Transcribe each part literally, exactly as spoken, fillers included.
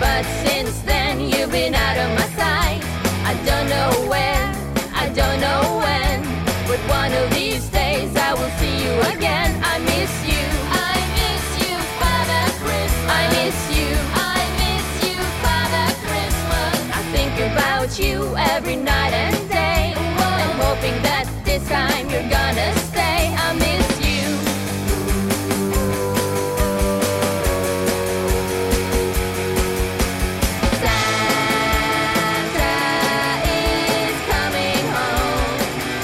But since then you've been out of my sight. I don't know when, I don't know when, but one of these days I will see you again. I miss you, I miss you, Father Christmas. I miss you, I miss you, Father Christmas. I think about you every night and day, and hoping that this time you're gonna stay. I miss you. Santa is coming home.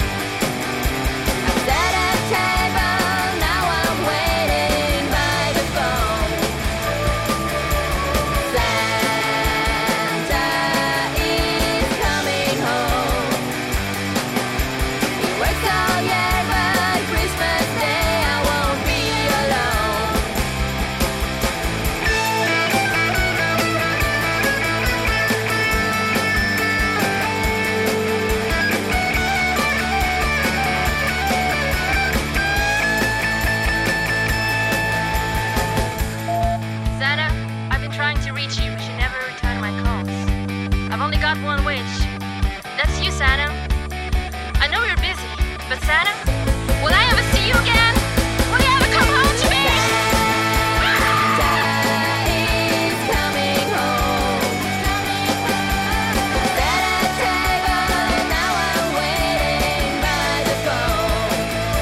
I set a table, now I'm waiting by the phone. Santa is coming home. He works all year, but Christmas Day I won't be alone. Santa, I've been trying to reach you, but you never return my calls. I've only got one wish. That's you, Santa. I know you're busy, but Santa, will I ever see you again? Will you ever come home to me? Santa is coming home. Set a table, now I'm waiting by the phone.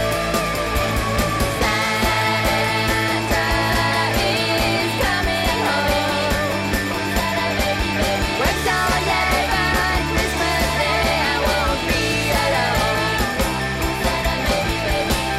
Santa is coming home. Works all year, but Christmas Day I won't be alone.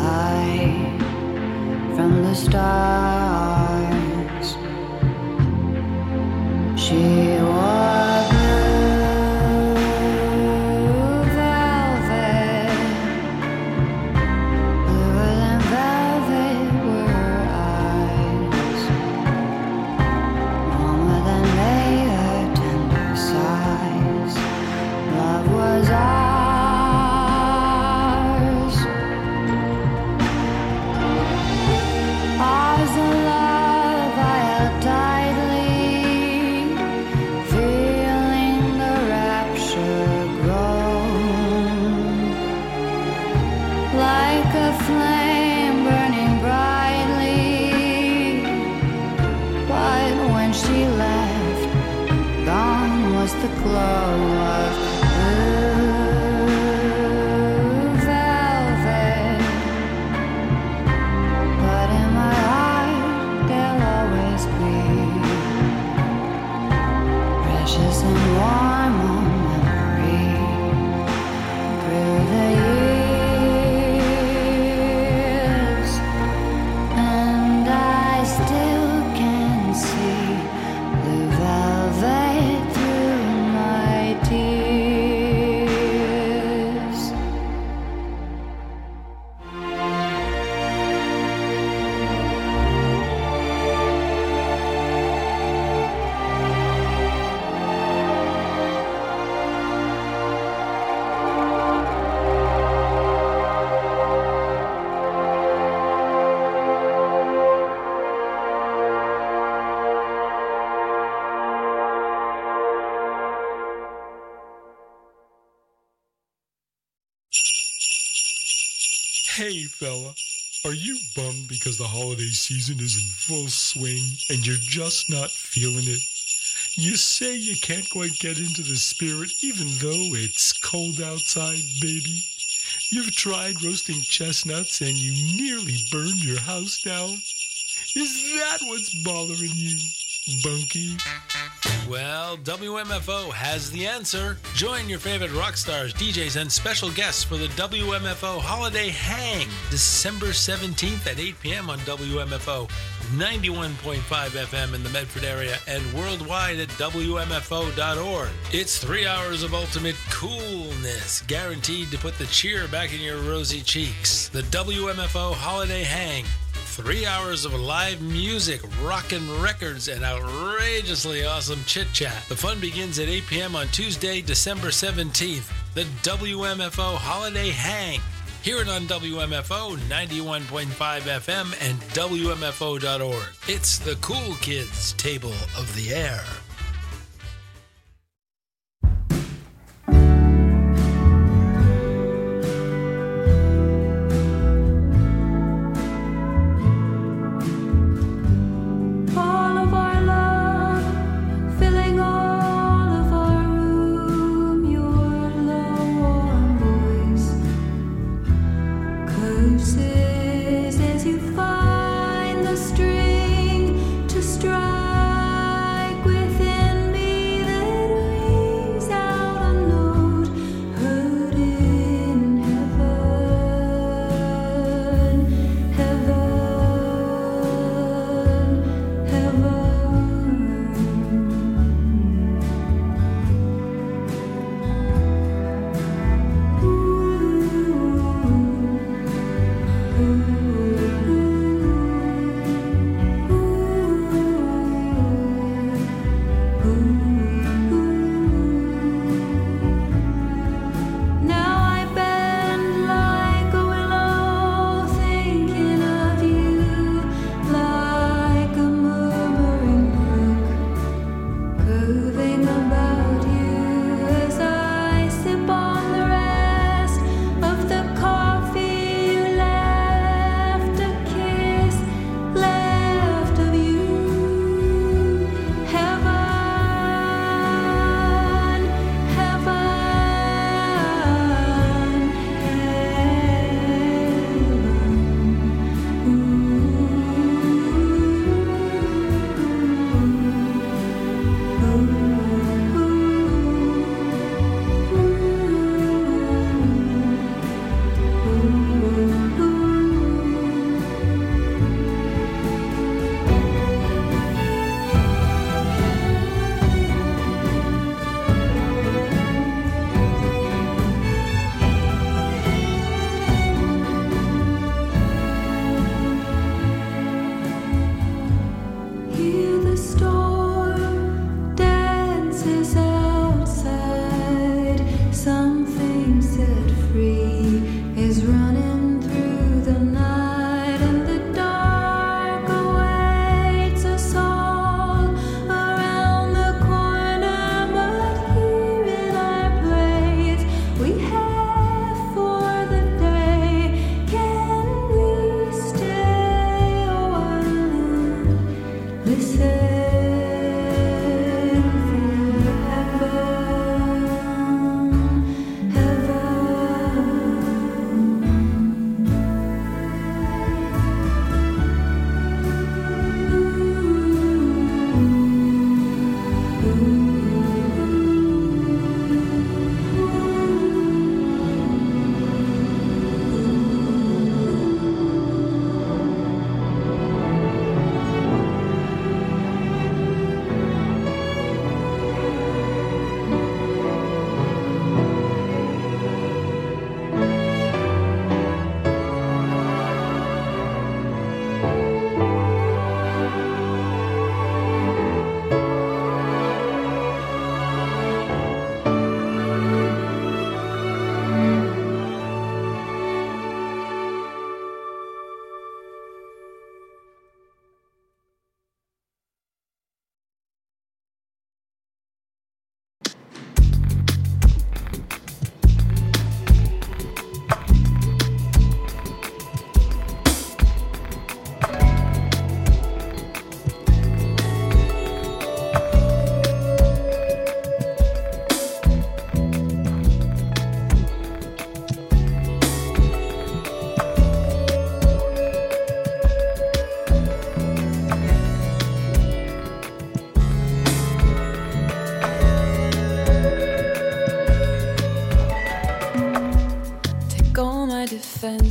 hide from the stars. She wore blue velvet, bluer than velvet were her eyes, warmer than May, her tender sighs. Love was ours, ours the love I held tightly, feeling the rapture grow, like a flame burning brightly. But when she left, gone was the glow of blue velvet. But in my heart they'll always be precious and warm on memory through the years. And I still can see the velvet through my tears. Hey, fella, are you bummed because the holiday season is in full swing and you're just not feeling it? You say you can't quite get into the spirit even though it's cold outside, baby. You've tried roasting chestnuts and you nearly burned your house down. Is that what's bothering you, Bunky? Well, W M F O has the answer. Join your favorite rock stars, D Js, and special guests for the W M F O Holiday Hang, December seventeenth at eight p.m. on W M F O, ninety-one point five F M in the Medford area and worldwide at W M F O dot org. It's three hours of ultimate coolness, guaranteed to put the cheer back in your rosy cheeks. The W M F O Holiday Hang. Three hours of live music, rockin' records, and outrageously awesome chit-chat. The fun begins at eight p.m. on Tuesday, December seventeenth. The W M F O Holiday Hang. Hear it on W M F O ninety-one point five F M and W M F O dot org. It's the Cool Kids Table of the Air. All of our love filling all of our room, your low warm voice curses as you find the string to strike within.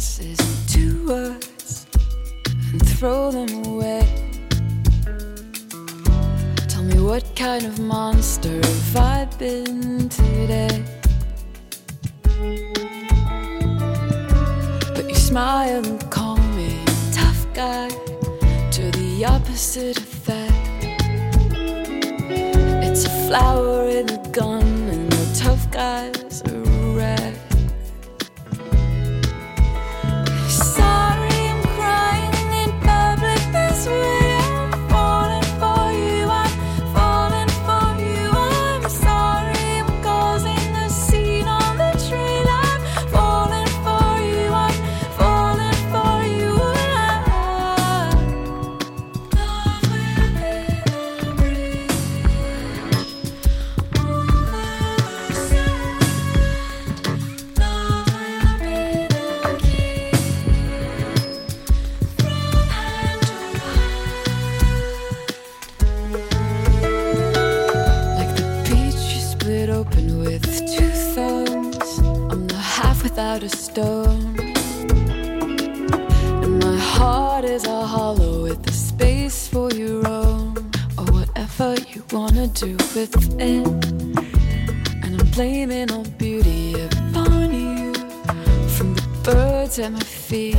sentences into words and throw them away. Tell me, what kind of monster have I been today? But you smile and call me tough guy, to the opposite of that. It's a flower in a gun and the tough guy's a rat. Sorry, I'm crying in public this way. I'm falling for you, I'm falling for you. I'm sorry, I'm causing a scene on the train. I'm falling for you, I'm falling for you. Love will be the bridge over the sand. Love will be the key from hand to heart. Like the peach you split open with two thumbs, I'm the half without a stone. And my heart is a hollow with a space for your own, or whatever you wanna do with it. And I'm blaming all beauty upon you, from the birds at my feet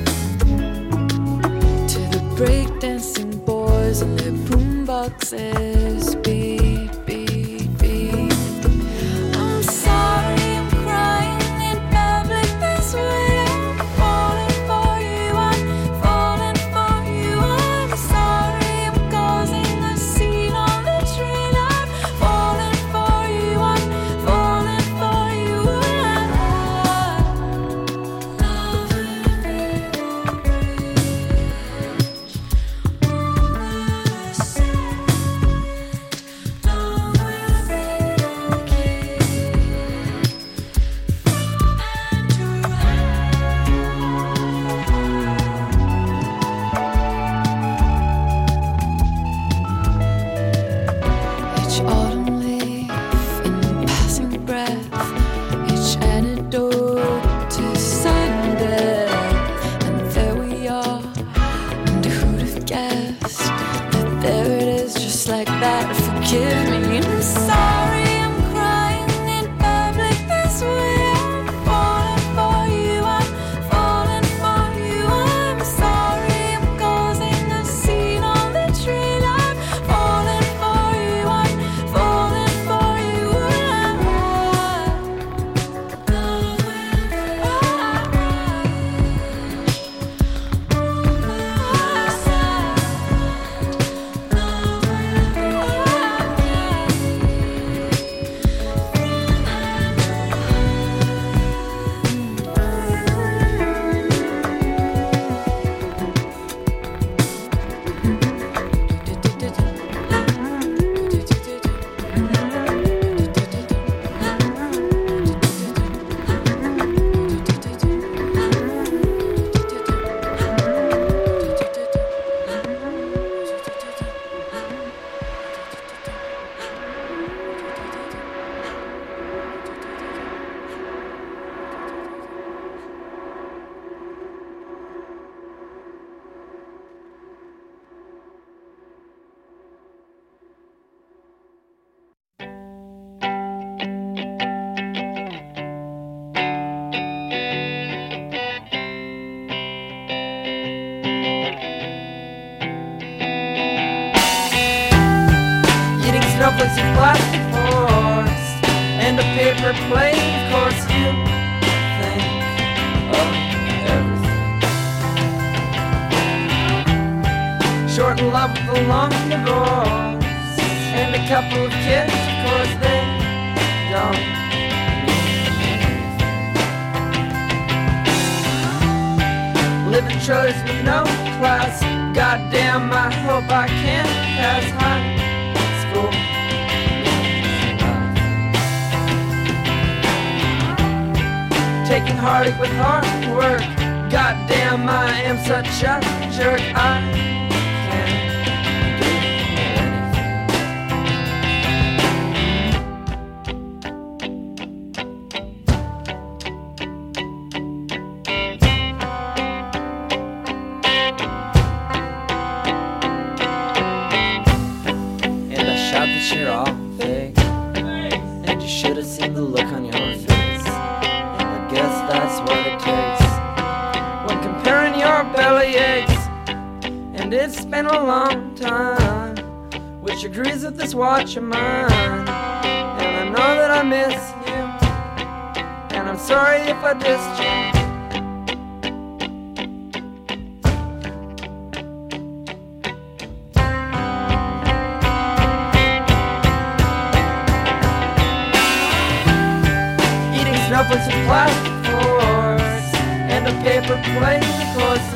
to the breakdancing boys and their boomboxes. Beat, beat, beat. I'm sorry, I'm crying in public this way. I'm falling for you, I'm falling for you. I'm sorry, I'm causing a scene on the train. I'm falling for you, I'm falling for you. Love will be the bridge over the sand. Love will be the key from hand to hand. Each autumn leaf in passing breath, each antidote to sudden death. And there we are, and who'd have guessed that there it is, just like that. Forgive me, I'm sorry, I'm crying in public this way. I'm falling for you, I'm falling for you. I'm sorry, I'm causing a scene on the train. I'm falling for you, I'm falling for you. Love will be over the sand. Love will be the Eating snowflakes and plastic forks and a paper plate. Of course, you think of everything. Short in love with a long divorce and a couple of kids. Of course, they don't live in trailers with no class. Goddamn, I hope I can pass high school. Taking heartache with hard work. Goddamn, I am such a jerk. I can't do anything. see the look on your face, and I guess that's what it takes when comparing your belly aches. And it's been a long time, which agrees with this watch of mine. And I know that I miss you, and I'm sorry if I dissed you. Snowflakes with plastic forks and a paper plate, of course.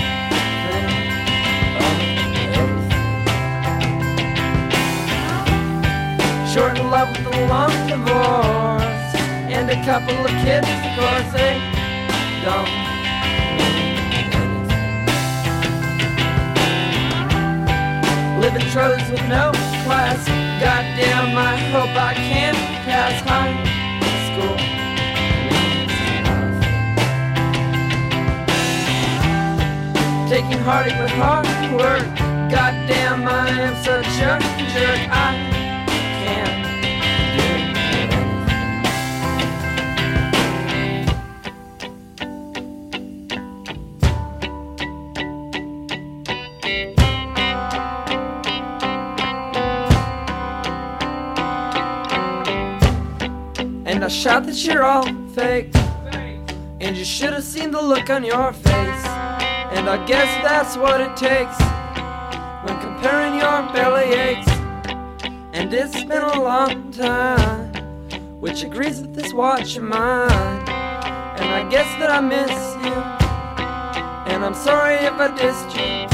Short in love with a long divorce and a couple of kids, of course. They don't mean anything. Living trolleys with no class. Goddamn, I hope I can pass high school. Taking heartache with hard work. Goddamn, I am such a jerk. I can't do. And I shout that you're all fake, and you should have seen the look on your face. And I guess that's what it takes when comparing your belly aches. And it's been a long time, which agrees with this watch of mine. And I guess that I miss you, and I'm sorry if I dissed you.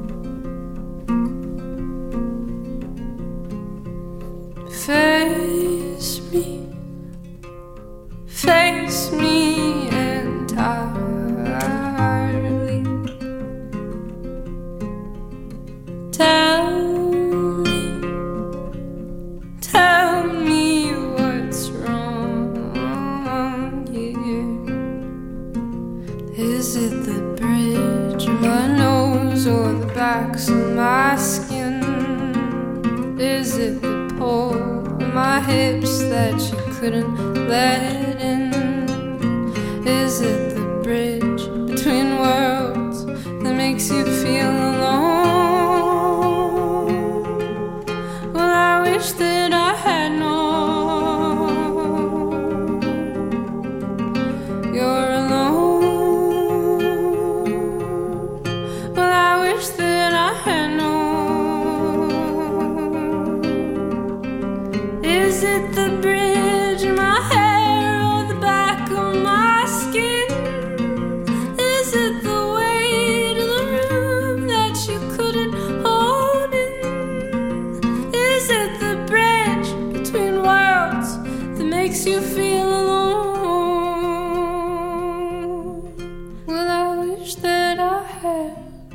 Fade that you couldn't let in? Is it the bridge between worlds that makes you feel alone? Well, I wish that I had known you're alone. Well, I wish that I had known. Is it the bridge in my hair or the back of my skin? Is it the weight of the room that you couldn't hold in? Is it the bridge between worlds that makes you feel alone? Well, I wish that I had.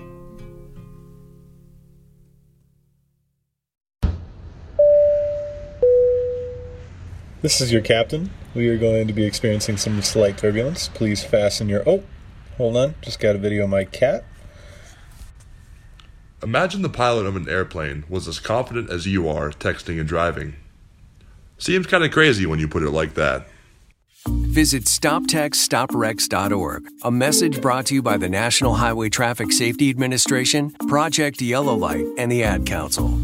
This is your captain. We are going to be experiencing some slight turbulence. Please fasten your... Oh, hold on. Just got a video of my cat. Imagine the pilot of an airplane was as confident as you are texting and driving. Seems kind of crazy when you put it like that. Visit stop text stop wrecks dot org. A message brought to you by the National Highway Traffic Safety Administration, Project Yellow Light, and the Ad Council.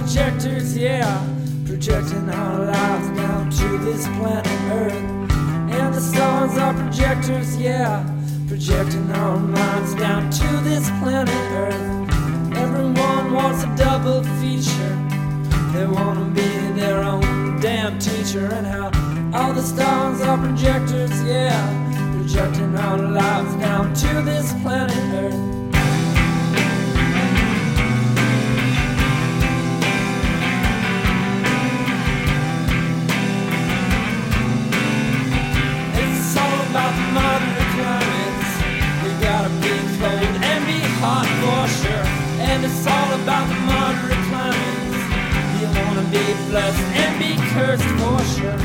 projectors, yeah, projecting our lives down to this planet Earth. And the stars are projectors, yeah, projecting our minds down to this planet Earth. Everyone wants a double feature. They want to be their own damn teacher. And how all the stars are projectors, yeah, projecting our lives down to this planet Earth. It's all about the moderate climates. You gotta be cold and be hot for sure. And it's all about the moderate climates. You wanna be blessed and be cursed for sure.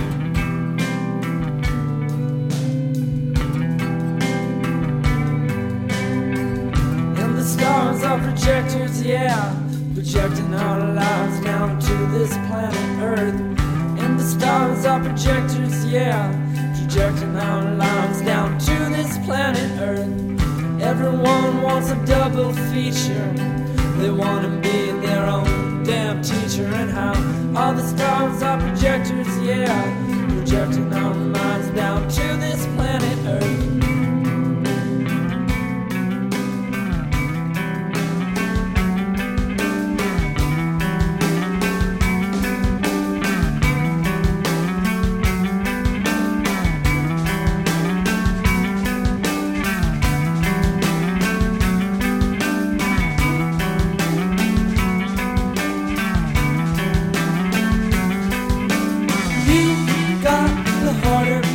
And the stars are projectors, yeah, projecting our lives down to this planet Earth. And the stars are projectors, yeah, projecting our lives down to this planet Earth. Everyone wants a double feature. They want to be their own damn teacher. And how all the stars are projectors, yeah, projecting our minds down to this planet Earth. Harder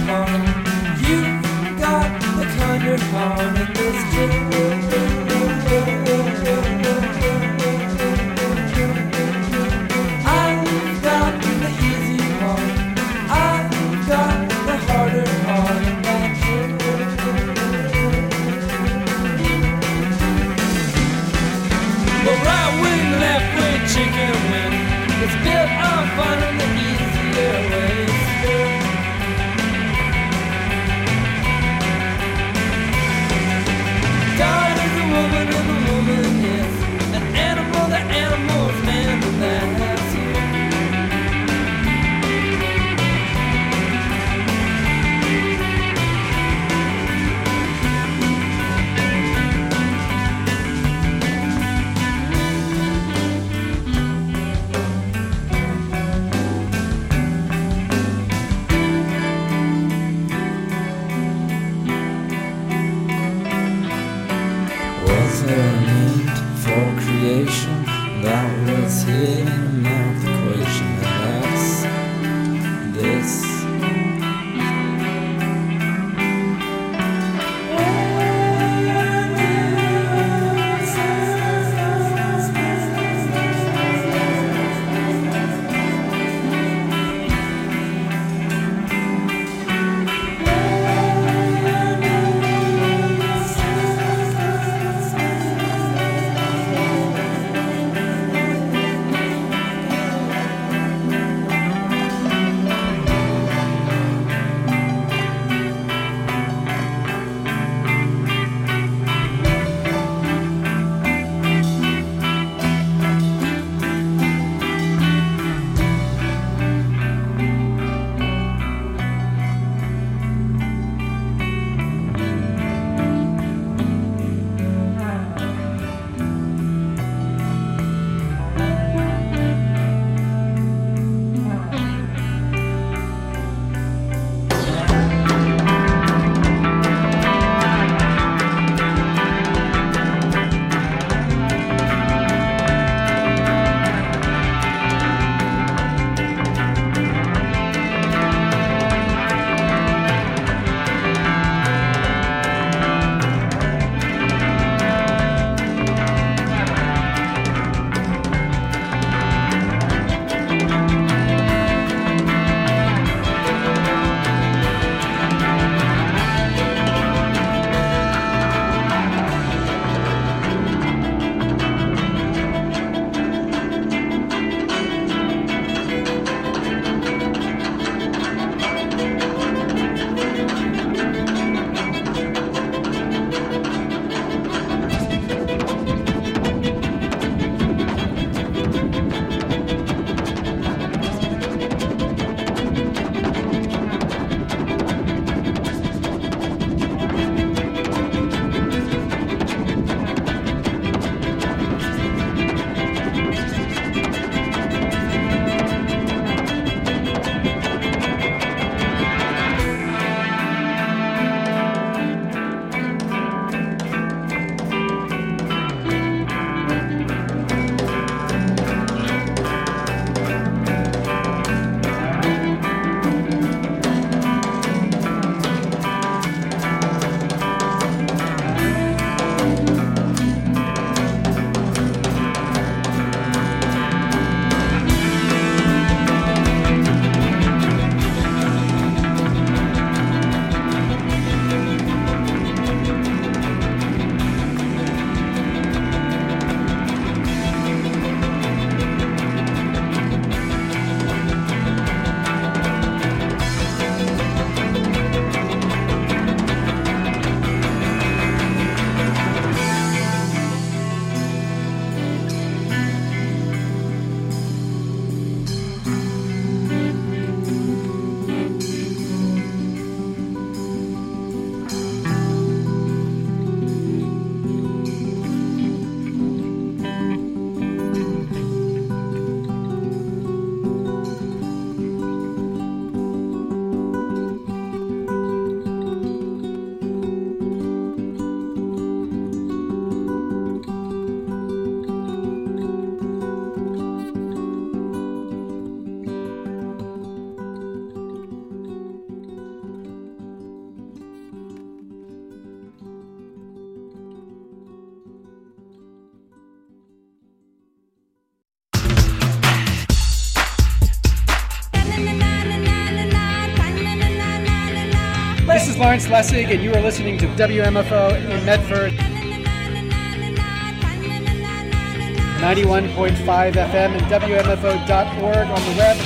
Lawrence Lessig, and you are listening to W M F O in Medford. ninety-one point five F M and W M F O dot org on the web.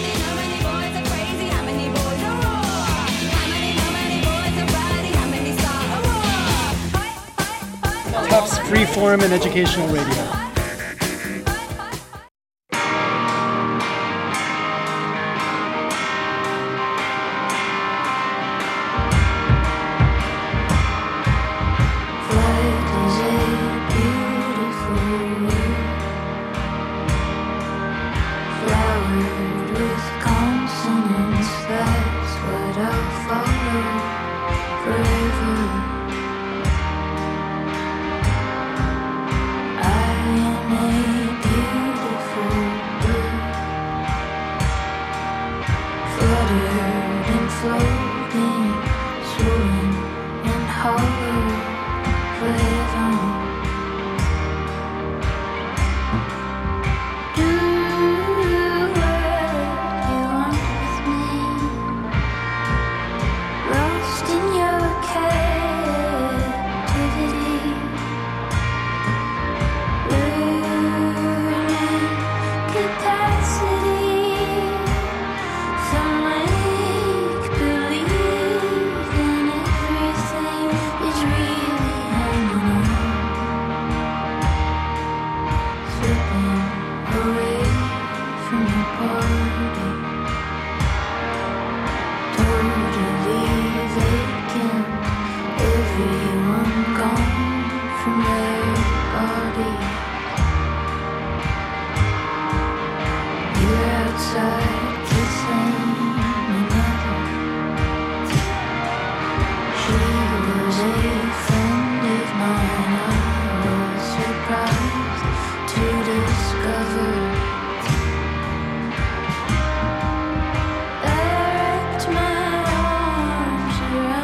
Tufts Freeform and Educational Radio.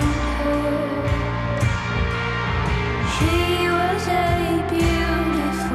She was a beautiful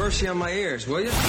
mercy on my ears, will you?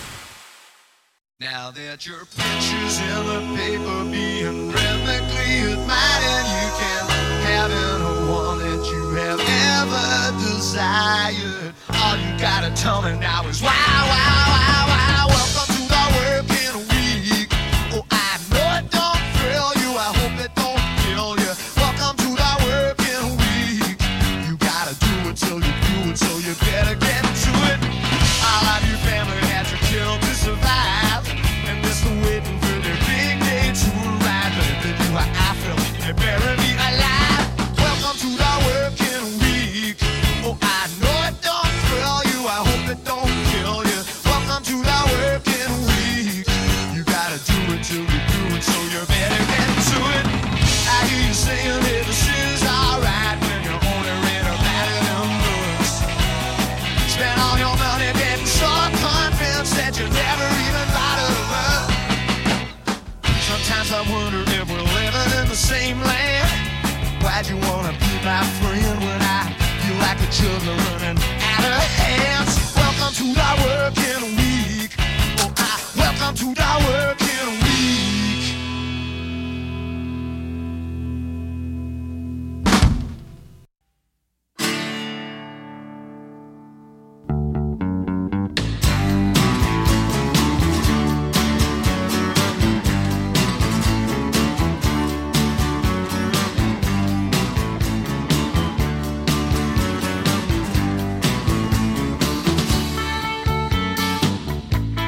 Now that your picture's in the paper being rhythmically admired, and you can have any one that you have ever desired. All you gotta tell me now is wow, wow, wow, wow. Welcome to the working week. Oh, I know it don't thrill you. I hope it don't kill you. Welcome to the working week. You gotta do it till you do it, so you better get to it. All of your family had to kill to survive. Waiting for their big day to arrive, but if they do how I feel, they bury me alive. Welcome to the working week. Oh, I know it don't thrill you. I hope it don't kill you. Welcome to the working week. You gotta do it till you do it, so you better get to it. I hear you saying that this is alright when you're only read about it in books. Spend all your money getting so convinced that you never even thought of love. Sometimes I wonder if we're living in the same land. Why'd you wanna be my friend when I feel like the children running out of hands? Welcome to the working week.